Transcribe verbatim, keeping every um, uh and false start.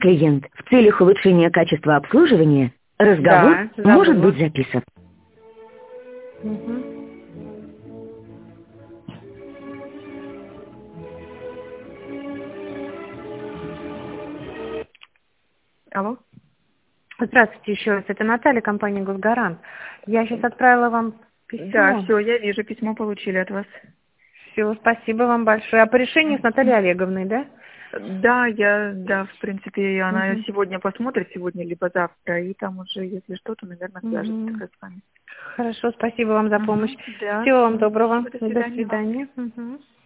клиент, в целях улучшения качества обслуживания разговор Да, может забыла. быть записан. Мгм. Алло? Здравствуйте еще раз. Это Наталья, компания «Госгарант». Я сейчас отправила вам письмо. Да, все, я вижу, письмо получили от вас. Все, спасибо вам большое. А по решению с Натальей Олеговной, да? Да, я, да, в принципе, она Мгм. сегодня посмотрит, сегодня либо завтра, и там уже, если что-то, наверное, свяжется Мгм. тогда с вами. Хорошо, спасибо вам за Мгм. помощь. Да, Всего вам всё. доброго. До До свидания. свидания. Мгм.